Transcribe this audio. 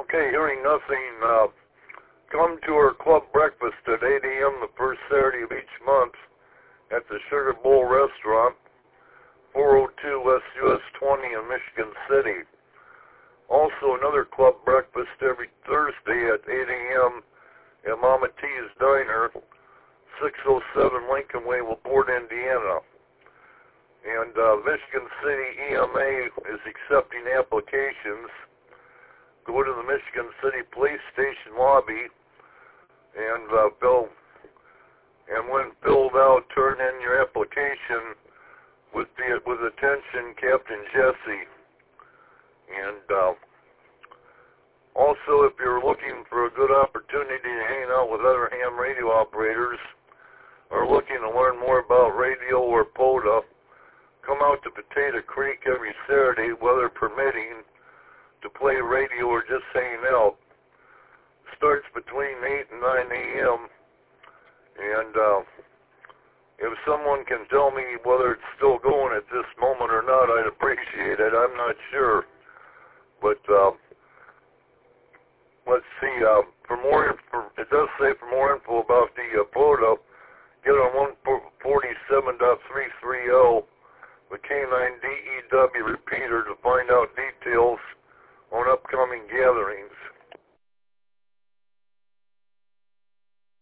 Okay, hearing nothing, come to our club breakfast at 8 a.m. the first Saturday of each month at the Sugar Bowl Restaurant, 402 West US 20 in Michigan City. Also, another club breakfast every Thursday at 8 a.m. at Mama T's Diner, 607 Lincoln Way, LaPorte, Indiana. And Michigan City EMA is accepting applications. Go to the Michigan City Police Station lobby and when filled out, turn in your application with attention, Captain Jesse. And also, if you're looking for a good opportunity to hang out with other ham radio operators or looking to learn more about radio or POTA, come out to Potato Creek every Saturday, weather permitting, to play radio or just hang out. Starts between 8 and 9 a.m. And if someone can tell me whether it's still going at this moment or not, I'd appreciate it. I'm not sure. But let's see. It does say for more info about the POTA, get on 147.330 the K9 DEW repeater to find out details on upcoming gatherings.